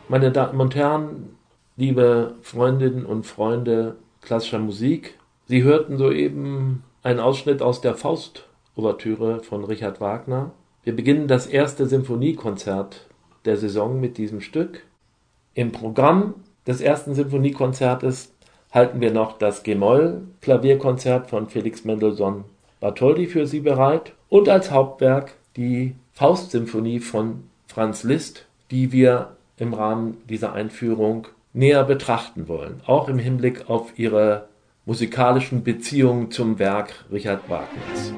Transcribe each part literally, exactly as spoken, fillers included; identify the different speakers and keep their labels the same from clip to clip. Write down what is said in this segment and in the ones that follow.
Speaker 1: Meine Damen und Herren, liebe Freundinnen und Freunde klassischer Musik, Sie hörten soeben einen Ausschnitt aus der Faust-Ouvertüre von Richard Wagner. Wir beginnen das erste Sinfoniekonzert der Saison mit diesem Stück. Im Programm des ersten Sinfoniekonzertes halten wir noch das G-Moll-Klavierkonzert von Felix Mendelssohn Bartholdy für Sie bereit und als Hauptwerk die Faust-Symphonie von Franz Liszt, die wir im Rahmen dieser Einführung näher betrachten wollen, auch im Hinblick auf ihre musikalischen Beziehungen zum Werk Richard Wagners.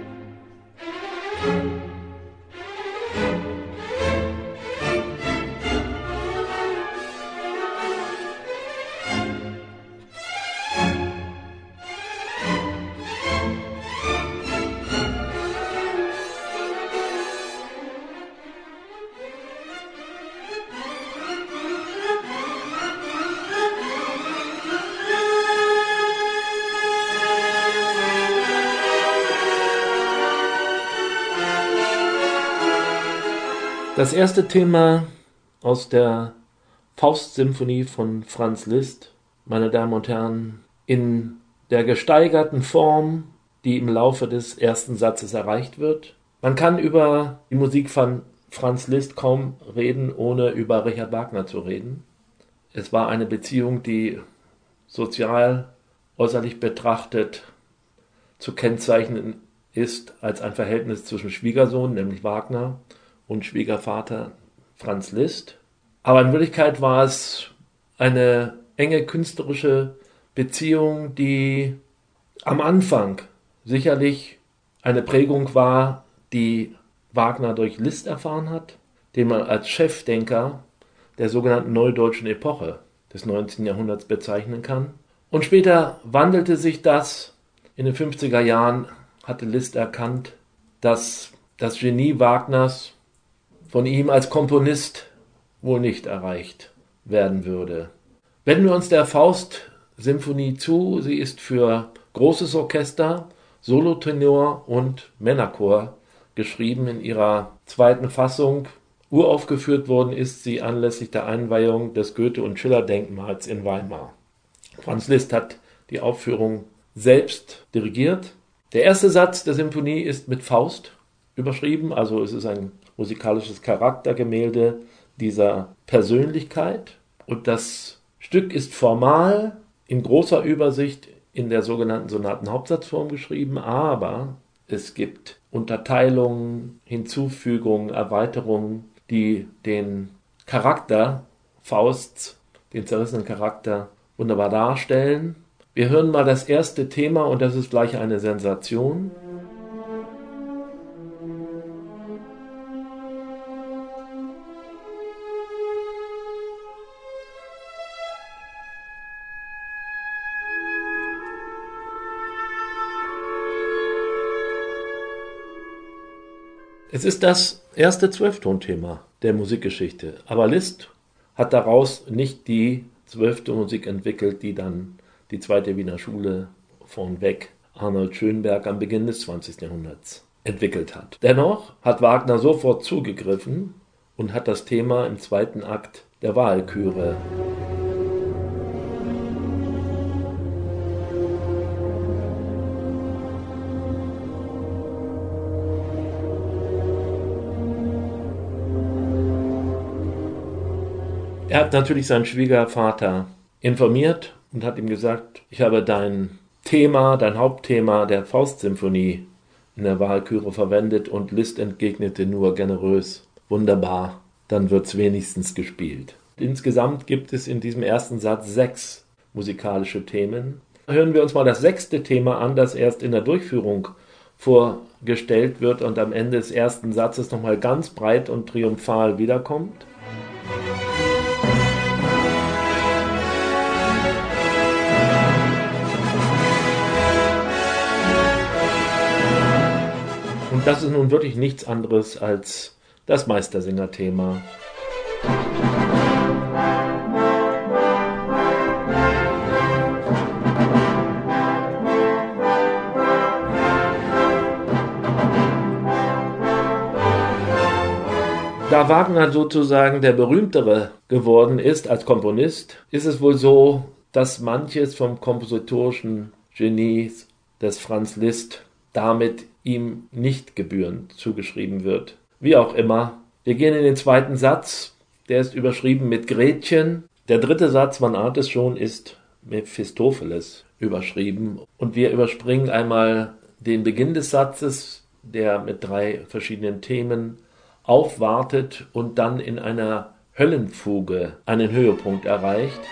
Speaker 1: Das erste Thema aus der Faust-Symphonie von Franz Liszt, meine Damen und Herren, in der gesteigerten Form, die im Laufe des ersten Satzes erreicht wird. Man kann über die Musik von Franz Liszt kaum reden, ohne über Richard Wagner zu reden. Es war eine Beziehung, die sozial, äußerlich betrachtet zu kennzeichnen ist als ein Verhältnis zwischen Schwiegersohn, nämlich Wagner, und Schwiegervater Franz Liszt. Aber in Wirklichkeit war es eine enge künstlerische Beziehung, die am Anfang sicherlich eine Prägung war, die Wagner durch Liszt erfahren hat, den man als Chefdenker der sogenannten Neudeutschen Epoche des neunzehnten Jahrhunderts bezeichnen kann. Und später wandelte sich das. In den fünfziger Jahren hatte Liszt erkannt, dass das Genie Wagners von ihm als Komponist wohl nicht erreicht werden würde. Wenden wir uns der Faust-Symphonie zu. Sie ist für großes Orchester, Solotenor und Männerchor geschrieben in ihrer zweiten Fassung. Uraufgeführt worden ist sie anlässlich der Einweihung des Goethe- und Schiller-Denkmals in Weimar. Franz Liszt hat die Aufführung selbst dirigiert. Der erste Satz der Symphonie ist mit Faust überschrieben, also es ist ein musikalisches Charaktergemälde dieser Persönlichkeit. Und das Stück ist formal in großer Übersicht in der sogenannten Sonatenhauptsatzform geschrieben, aber es gibt Unterteilungen, Hinzufügungen, Erweiterungen, die den Charakter Fausts, den zerrissenen Charakter, wunderbar darstellen. Wir hören mal das erste Thema und das ist gleich eine Sensation. Es ist das erste Zwölftonthema der Musikgeschichte, aber Liszt hat daraus nicht die Zwölftonmusik entwickelt, die dann die zweite Wiener Schule von Weck, Arnold Schönberg am Beginn des zwanzigsten Jahrhunderts entwickelt hat. Dennoch hat Wagner sofort zugegriffen und hat das Thema im zweiten Akt der Walküre Er hat natürlich seinen Schwiegervater informiert und hat ihm gesagt, ich habe dein Thema, dein Hauptthema der Faust-Symphonie in der Walküre verwendet und Liszt entgegnete nur generös, wunderbar, dann wird's wenigstens gespielt. Insgesamt gibt es in diesem ersten Satz sechs musikalische Themen. Hören wir uns mal das sechste Thema an, das erst in der Durchführung vorgestellt wird und am Ende des ersten Satzes nochmal ganz breit und triumphal wiederkommt. Und das ist nun wirklich nichts anderes als das Meistersinger-Thema. Da Wagner sozusagen der berühmtere geworden ist als Komponist, ist es wohl so, dass manches vom kompositorischen Genie des Franz Liszt damit ihm nicht gebührend zugeschrieben wird. Wie auch immer, wir gehen in den zweiten Satz, der ist überschrieben mit Gretchen. Der dritte Satz, man ahnt es schon, ist Mephistopheles überschrieben. Und wir überspringen einmal den Beginn des Satzes, der mit drei verschiedenen Themen aufwartet und dann in einer Höllenfuge einen Höhepunkt erreicht.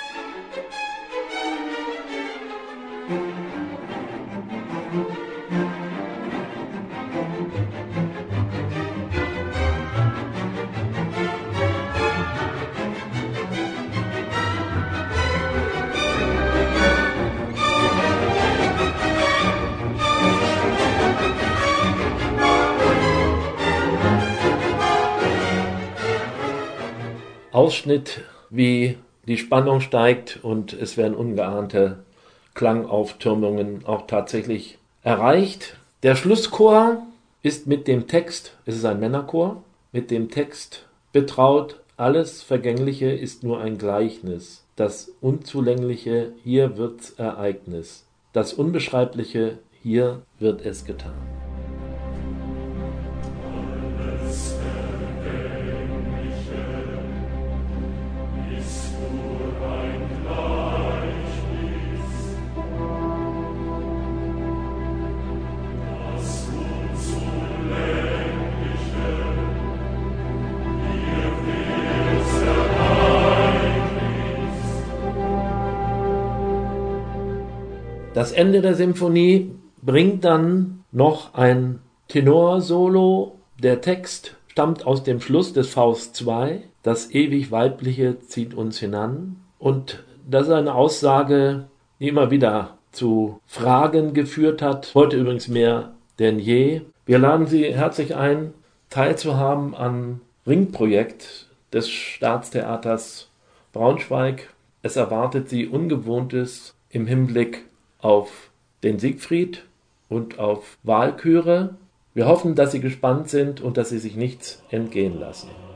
Speaker 1: Ausschnitt, wie die Spannung steigt und es werden ungeahnte Klangauftürmungen auch tatsächlich erreicht. Der Schlusschor ist mit dem Text, es ist ein Männerchor, mit dem Text betraut: Alles Vergängliche ist nur ein Gleichnis, das Unzulängliche, hier wird's Ereignis, das Unbeschreibliche, hier wird es getan. Das Ende der Symphonie bringt dann noch ein Tenorsolo. Der Text stammt aus dem Schluss des Faust zwei. Das ewig Weibliche zieht uns hinan. Und das ist eine Aussage, die immer wieder zu Fragen geführt hat. Heute übrigens mehr denn je. Wir laden Sie herzlich ein, teilzuhaben am Ringprojekt des Staatstheaters Braunschweig. Es erwartet Sie Ungewohntes im Hinblick auf den Siegfried und auf Walküre. Wir hoffen, dass Sie gespannt sind und dass Sie sich nichts entgehen lassen.